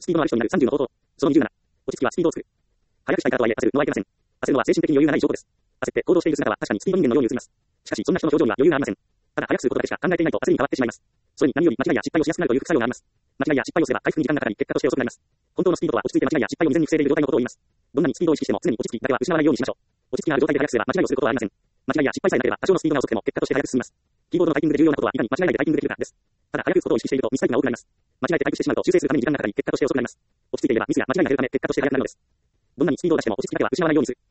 スピードのある人になる30の方法。その27。落ち着きはスピードを作る。早くしたいからとはいえ焦るのはいけません。焦るのは精神的に余裕がない証拠です。焦って行動している姿は確かにスピード人間のように映ります。しかし、そんな人の表情には余裕がありません。ただ早くすることだけしか考えていないと焦りに変わってしまいます。それに何より間違いや失敗をしやすくなるという副作用があります。間違いや失敗をすれば回復に時間がかかり、結果として遅くなります。本当のスピードとは落ち着いて間違いや失敗を未然に防いでいる状態のことを言います。どんなにスピードを意識しても常に落ち着きだけは失わないようにしましょう。落ち着きがある状態で早くすれば間違いをすることはありません。間違いや失敗さえなければ多少のスピードが遅くても結果として早く進みます。キーボードのタイピングで重要なことはいかに間違いないでタイピングできるかです。ただ早く打つことを意識しているとミスタイプが多くなります。間違えてタイプしてしまうと修正するために時間がかかり結果として遅くなります。落ち着いていればミスや間違いが減るため結果として早くなるのです。どんなにスピードを出しても落ち着きだけは失わないようにする。